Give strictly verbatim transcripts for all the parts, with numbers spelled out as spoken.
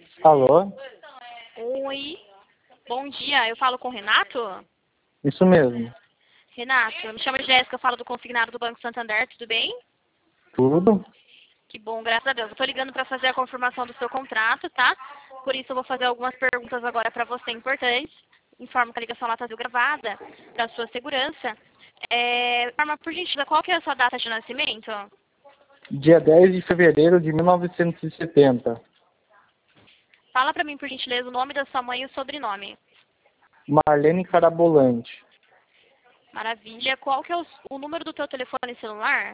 Alô? Oi, bom dia. Eu falo com o Renato? Isso mesmo. Renato, eu me chamo Jéssica, eu falo do consignado do Banco Santander, tudo bem? Tudo? Que bom, graças a Deus. Eu tô ligando para fazer a confirmação do seu contrato, tá? Por isso eu vou fazer algumas perguntas agora para você importantes. Informo que a ligação lá está gravada, para sua segurança. É, informa, por gentileza, qual que é a sua data de nascimento? Dia dez de fevereiro de mil novecentos e setenta. Fala para mim, por gentileza, o nome da sua mãe e o sobrenome. Marlene Carabolante. Maravilha. Qual que é o, o número do teu telefone celular?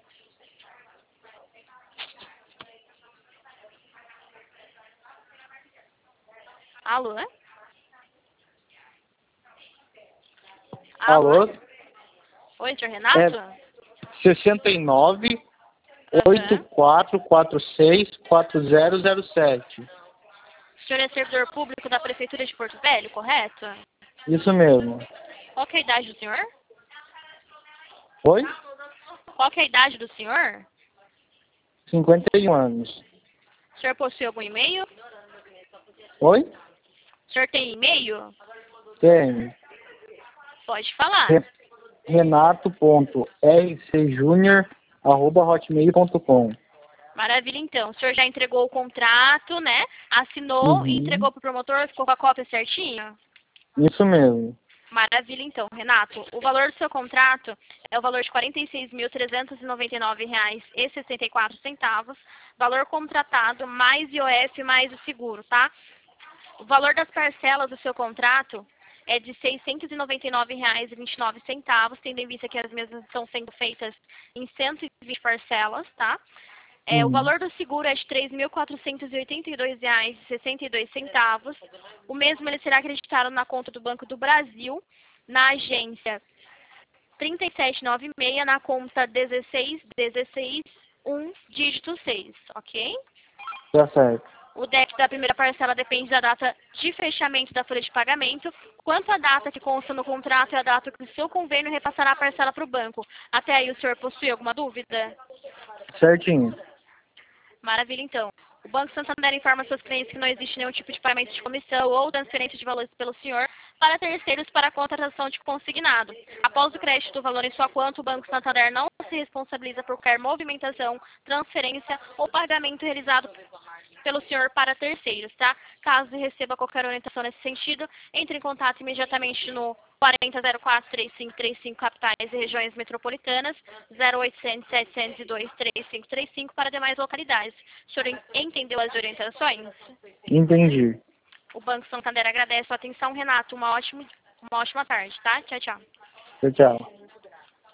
Alô? Alô? Alô? Oi, senhor Renato? É sessenta e nove, oitenta e Uhum. quatro, quarenta e seis, quarenta zero sete. O senhor é servidor público da Prefeitura de Porto Velho, correto? Isso mesmo. Qual que é a idade do senhor? Oi? Qual que é a idade do senhor? cinquenta e um anos. O senhor possui algum e-mail? Oi? O senhor tem e-mail? Tem. Pode falar. Re- renato ponto r c júnior arroba hotmail ponto com. Maravilha, então. O senhor já entregou o contrato, né? Assinou e Uhum. entregou para o promotor, ficou com a cópia certinho? Isso mesmo. Maravilha, então. Renato, o valor do seu contrato é o valor de quarenta e seis mil trezentos e noventa e nove reais e sessenta e quatro centavos, valor contratado mais I O F mais o seguro, tá? O valor das parcelas do seu contrato é de seiscentos e noventa e nove reais e vinte e nove centavos, tendo em vista que as mesmas estão sendo feitas em cento e vinte parcelas, tá? É, o Uhum. valor do seguro é de três mil quatrocentos e oitenta e dois reais e sessenta e dois centavos. O mesmo ele será acreditado na conta do Banco do Brasil, na agência trinta e sete noventa e seis, na conta dezesseis dezesseis um, dígito seis, ok? Tá certo. O D E C da primeira parcela depende da data de fechamento da folha de pagamento. Quanto à data que consta no contrato é a data que o seu convênio repassará a parcela para o banco. Até aí o senhor possui alguma dúvida? Certinho. Maravilha, então. O Banco Santander informa seus clientes que não existe nenhum tipo de pagamento de comissão ou transferência de valores pelo senhor para terceiros para a contratação de consignado. Após o crédito do valor em sua conta, o Banco Santander não se responsabiliza por qualquer movimentação, transferência ou pagamento realizado pelo senhor para terceiros, tá? Caso receba qualquer orientação nesse sentido, entre em contato imediatamente no quarenta zero quatro, trinta e cinco trinta e cinco capitais e regiões metropolitanas, zero oitocentos, setecentos e dois, trinta e cinco trinta e cinco para demais localidades. O senhor en- entendeu as orientações? Entendi. O Banco Santander agradece a sua atenção, Renato. Uma ótima, uma ótima tarde, tá? Tchau, tchau. Tchau, tchau.